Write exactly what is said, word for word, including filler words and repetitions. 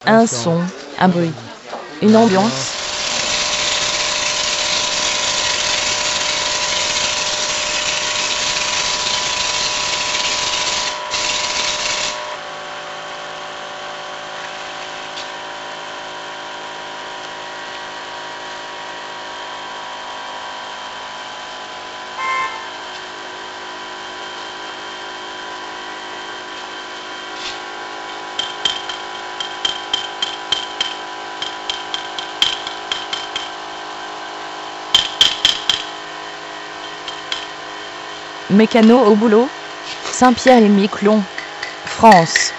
Un son, un bruit, une ambiance. Mécano au boulot, Saint-Pierre-et-Miquelon, France.